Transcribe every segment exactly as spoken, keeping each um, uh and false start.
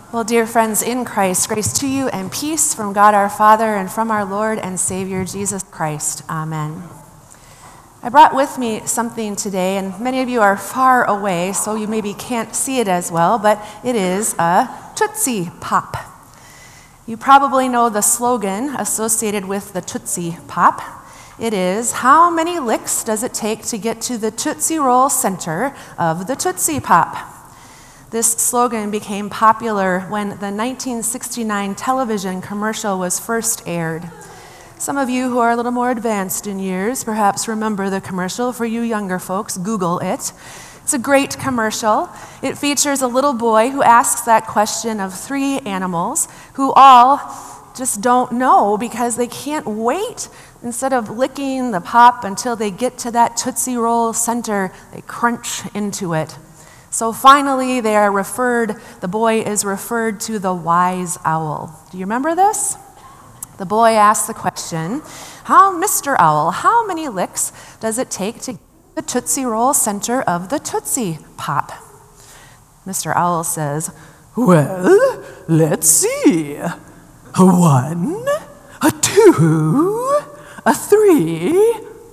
Well, dear friends in Christ, grace to you and peace from God our Father and from our Lord and Savior Jesus Christ. Amen. I brought with me something today, and many of you are far away, so you maybe can't see it as well, but it is a Tootsie Pop. You probably know the slogan associated with the Tootsie Pop. It is, how many licks does it take to get to the Tootsie Roll center of the Tootsie Pop? This slogan became popular when the nineteen sixty-nine television commercial was first aired. Some of you who are a little more advanced in years perhaps remember the commercial. For you younger folks, Google it. It's a great commercial. It features a little boy who asks that question of three animals who all just don't know because they can't wait. Instead of licking the pop until they get to that Tootsie Roll center, they crunch into it. So finally, they are referred, the boy is referred to the wise owl. Do you remember this? The boy asks the question, how, Mister Owl, how many licks does it take to get the Tootsie Roll center of the Tootsie Pop? Mister Owl says, well, let's see. One, a two, a three,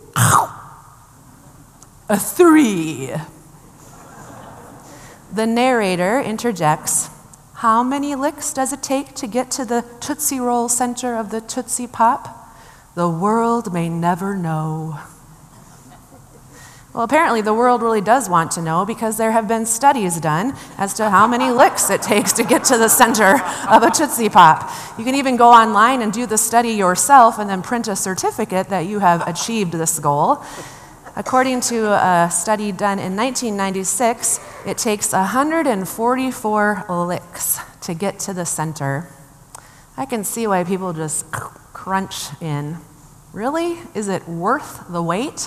a three. The narrator interjects, how many licks does it take to get to the Tootsie Roll center of the Tootsie Pop? The world may never know. Well, apparently the world really does want to know because there have been studies done as to how many licks it takes to get to the center of a Tootsie Pop. You can even go online and do the study yourself and then print a certificate that you have achieved this goal. According to a study done in nineteen ninety-six, it takes one hundred forty-four licks to get to the center. I can see why people just crunch in. Really? Is it worth the wait?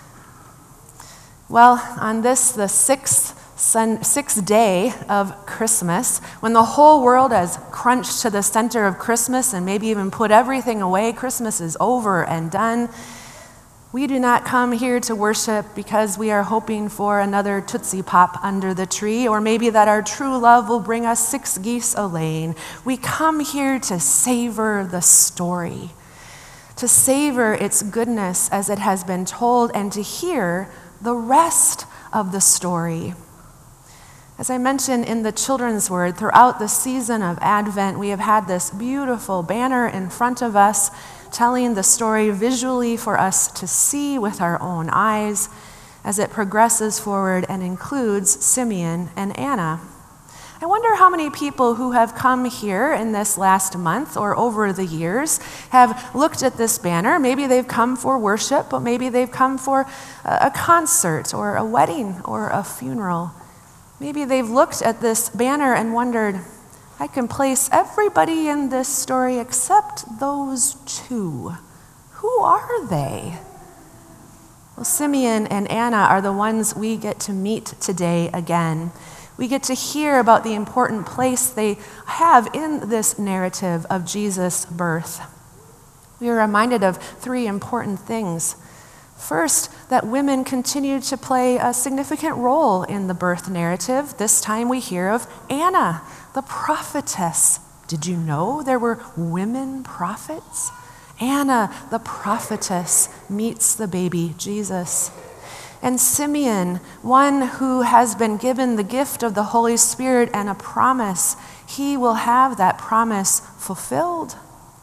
Well, on this, the sixth, sun, sixth day of Christmas, when the whole world has crunched to the center of Christmas and maybe even put everything away, Christmas is over and done. We do not come here to worship because we are hoping for another Tootsie Pop under the tree, or maybe that our true love will bring us six geese a-laying. We come here to savor the story, to savor its goodness as it has been told, and to hear the rest of the story. As I mentioned in the children's word, throughout the season of Advent, we have had this beautiful banner in front of us telling the story visually for us to see with our own eyes as it progresses forward and includes Simeon and Anna. I wonder how many people who have come here in this last month or over the years have looked at this banner. Maybe they've come for worship, but maybe they've come for a concert or a wedding or a funeral. Maybe they've looked at this banner and wondered, I can place everybody in this story except those two. Who are they? Well, Simeon and Anna are the ones we get to meet today again. We get to hear about the important place they have in this narrative of Jesus' birth. We are reminded of three important things. First, that women continue to play a significant role in the birth narrative. This time we hear of Anna, the prophetess. Did you know there were women prophets? Anna, the prophetess, meets the baby Jesus. And Simeon, one who has been given the gift of the Holy Spirit and a promise, he will have that promise fulfilled.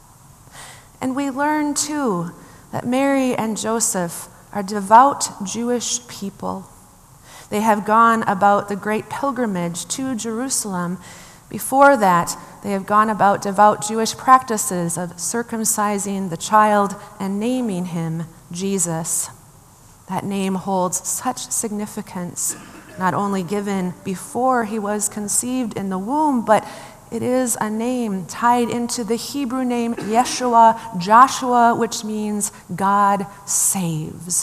And we learn too that Mary and Joseph are devout Jewish people. They have gone about the great pilgrimage to Jerusalem. Before that, they have gone about devout Jewish practices of circumcising the child and naming him Jesus. That name holds such significance, not only given before he was conceived in the womb, but it is a name tied into the Hebrew name Yeshua, Joshua, which means God saves.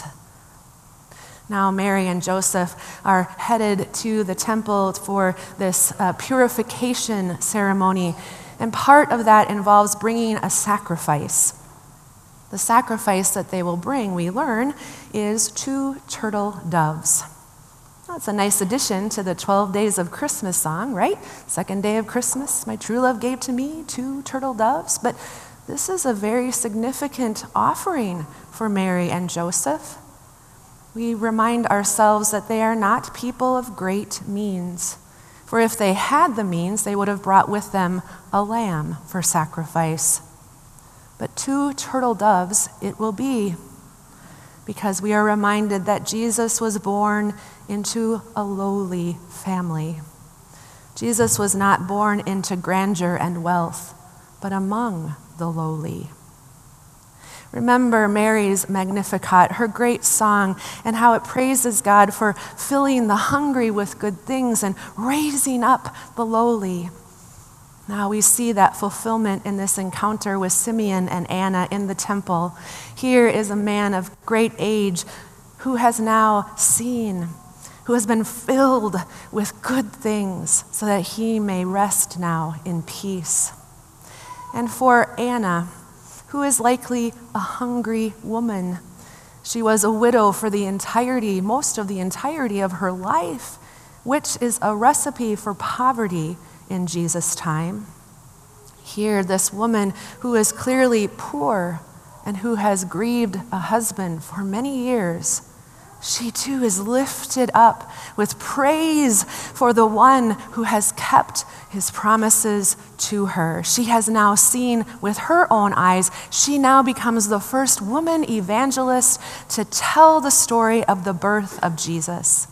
Now Mary and Joseph are headed to the temple for this uh, purification ceremony, and part of that involves bringing a sacrifice. The sacrifice that they will bring, we learn, is two turtle doves. That's a nice addition to the twelve days of Christmas song, right? Second day of Christmas, my true love gave to me two turtle doves. But this is a very significant offering for Mary and Joseph. We remind ourselves that they are not people of great means. For if they had the means, they would have brought with them a lamb for sacrifice. But two turtle doves it will be, because we are reminded that Jesus was born into a lowly family. Jesus was not born into grandeur and wealth, but among the lowly. Remember Mary's Magnificat, her great song, and how it praises God for filling the hungry with good things and raising up the lowly. Now we see that fulfillment in this encounter with Simeon and Anna in the temple. Here is a man of great age who has now seen, who has been filled with good things so that he may rest now in peace. And for Anna, who is likely a hungry woman. She was a widow for the entirety, most of the entirety of her life, which is a recipe for poverty in Jesus' time. Here, this woman who is clearly poor and who has grieved a husband for many years, she too is lifted up with praise for the one who has kept his promises to her. She has now seen with her own eyes. She now becomes the first woman evangelist to tell the story of the birth of Jesus.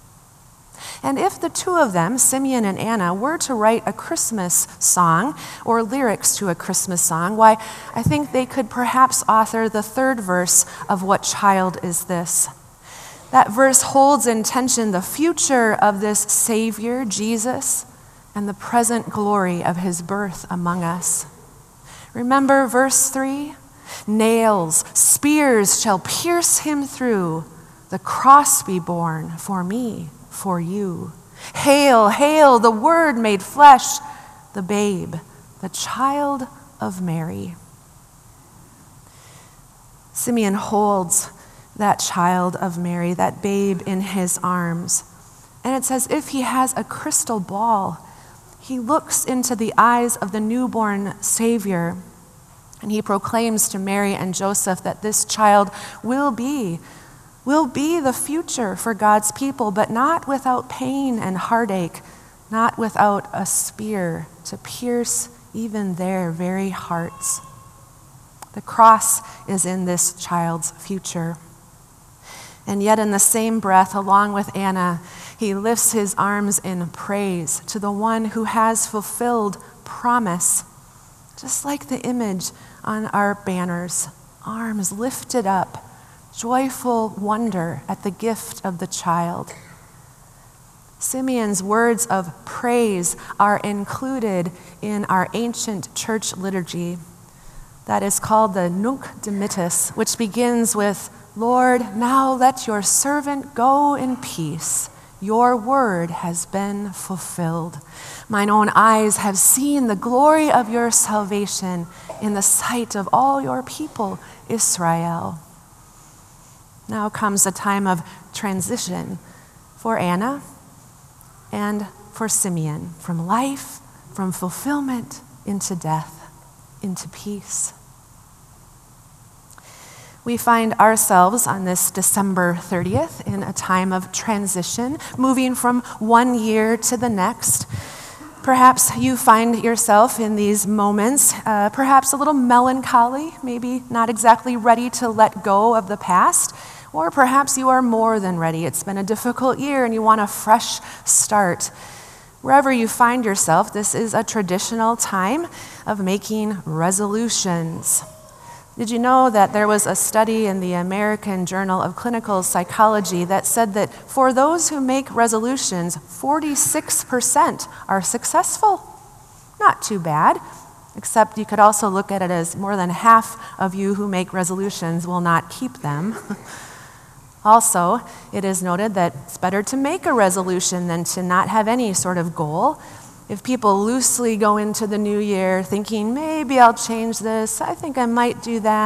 And if the two of them, Simeon and Anna, were to write a Christmas song or lyrics to a Christmas song, why, I think they could perhaps author the third verse of What Child Is This? That verse holds in tension the future of this Savior, Jesus, and the present glory of his birth among us. Remember verse three? Nails, spears shall pierce him through, the cross be borne for me, for you. Hail, hail, the Word made flesh, the babe, the child of Mary. Simeon holds that child of Mary, that babe in his arms. And it's as if he has a crystal ball. He looks into the eyes of the newborn Savior, and he proclaims to Mary and Joseph that this child will be, will be the future for God's people, but not without pain and heartache, not without a spear to pierce even their very hearts. The cross is in this child's future. And yet in the same breath, along with Anna, he lifts his arms in praise to the one who has fulfilled promise. Just like the image on our banners, arms lifted up, joyful wonder at the gift of the child. Simeon's words of praise are included in our ancient church liturgy that is called the Nunc Dimittis, which begins with, Lord, now let your servant go in peace. Your word has been fulfilled. Mine own eyes have seen the glory of your salvation in the sight of all your people, Israel. Now comes a time of transition for Anna and for Simeon, from life, from fulfillment into death, into peace. We find ourselves on this December thirtieth in a time of transition, moving from one year to the next. Perhaps you find yourself in these moments, uh, perhaps a little melancholy, maybe not exactly ready to let go of the past, or perhaps you are more than ready. It's been a difficult year and you want a fresh start. Wherever you find yourself, this is a traditional time of making resolutions. Did you know that there was a study in the American Journal of Clinical Psychology that said that for those who make resolutions, forty-six percent are successful? Not too bad, except you could also look at it as more than half of you who make resolutions will not keep them. Also, it is noted that it's better to make a resolution than to not have any sort of goal. If people loosely go into the new year thinking, maybe I'll change this, I think I might do that,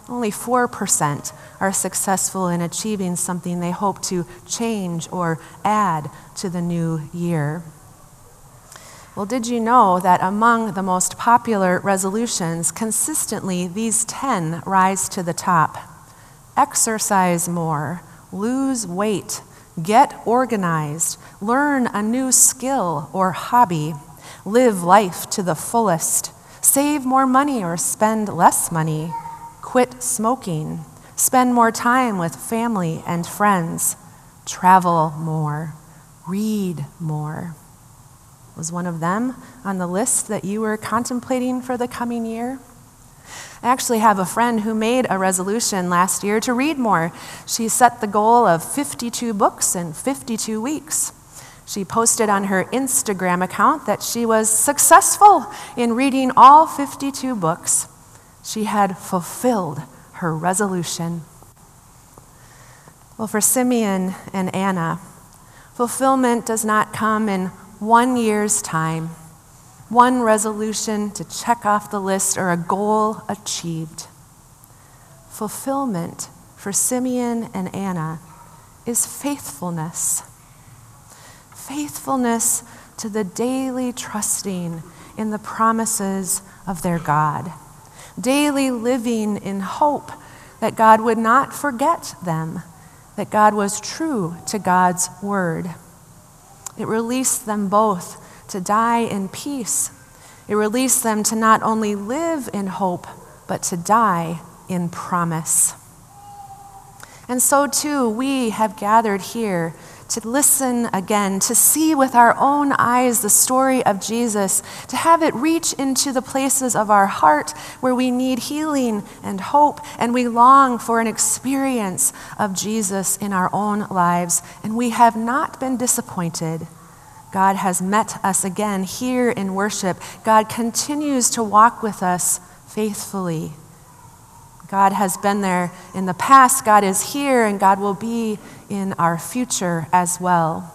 Only four percent are successful in achieving something they hope to change or add to the new year. Well, did you know that among the most popular resolutions, consistently these ten rise to the top? Exercise more, lose weight, get organized, learn a new skill or hobby, live life to the fullest, save more money or spend less money, quit smoking, spend more time with family and friends, travel more, read more. Was one of them on the list that you were contemplating for the coming year? I actually have a friend who made a resolution last year to read more. She set the goal of fifty-two books in fifty-two weeks. She posted on her Instagram account that she was successful in reading all fifty-two books. She had fulfilled her resolution. Well, for Simeon and Anna, fulfillment does not come in one year's time, one resolution to check off the list or a goal achieved. Fulfillment for Simeon and Anna is faithfulness. Faithfulness to the daily trusting in the promises of their God. Daily living in hope that God would not forget them, that God was true to God's word. It released them both to die in peace. It released them to not only live in hope, but to die in promise. And so too, we have gathered here to listen again, to see with our own eyes the story of Jesus, to have it reach into the places of our heart where we need healing and hope, and we long for an experience of Jesus in our own lives, and we have not been disappointed. God has met us again here in worship. God continues to walk with us faithfully. God has been there in the past, God is here, and God will be in our future as well.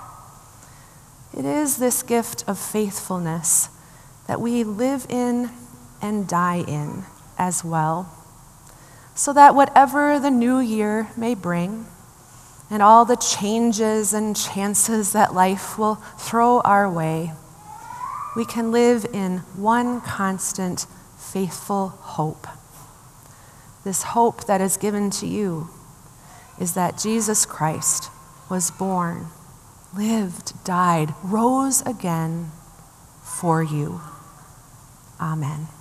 It is this gift of faithfulness that we live in and die in as well, so that whatever the new year may bring, and all the changes and chances that life will throw our way, we can live in one constant, faithful hope. This hope that is given to you is that Jesus Christ was born, lived, died, rose again for you. Amen.